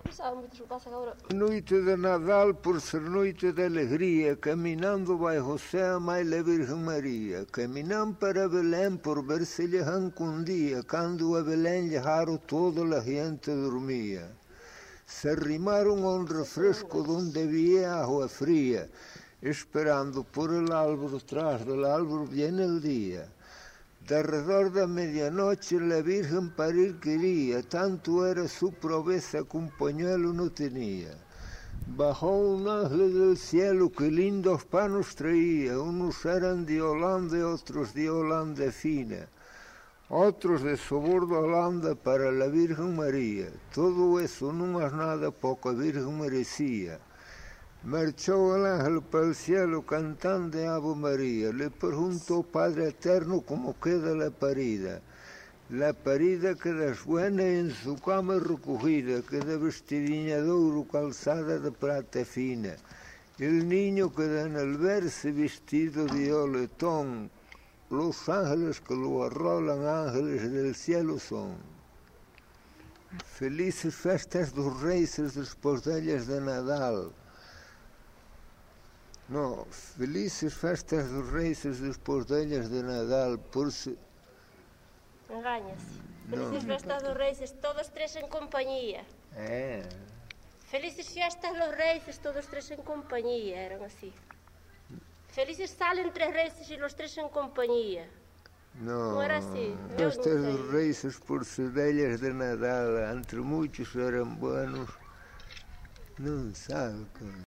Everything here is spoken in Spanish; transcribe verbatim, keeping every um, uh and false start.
Noite de Nadal, por ser noite de alegria, caminando vai José a mãe da Virgem Maria. Caminam para Belém por ver se lhe arranca um dia, quando a Belém lhe raro toda a gente dormia. Se arrimaram a um refresco donde havia água fria, esperando por el árbol, tras del árbol viene el día. De alrededor de medianoche la Virgen parir quería, tanto era su proveza que un pañuelo no tenía. Bajó un ángel del cielo que lindos panos traía, unos eran de Holanda y otros de Holanda fina, otros de sabor de Holanda para la Virgen María. Todo eso no más nada poca Virgen merecía. Marchó el ángel para el cielo cantando Ave María. Le preguntó Padre Eterno cómo queda la parida. La parida queda buena en su cama recogida, queda vestidinha de ouro, calzada de plata fina. El niño queda en el verse vestido de oletón. Los ángeles que lo arrolan, ángeles del cielo son. Felices festas dos reis después de ellas de Nadal. No, felices festas dos reis despois delas de Nadal, por se... Engáñase. Felices no. Festas dos reis, todos tres en compañía. É. Felices festas dos reis, todos tres en compañía, eran así. Felices salen tres reis e los tres en compañía. No, no era así. Festas dos reis por ser delas de Nadal, entre muitos eran buenos. Non sabe.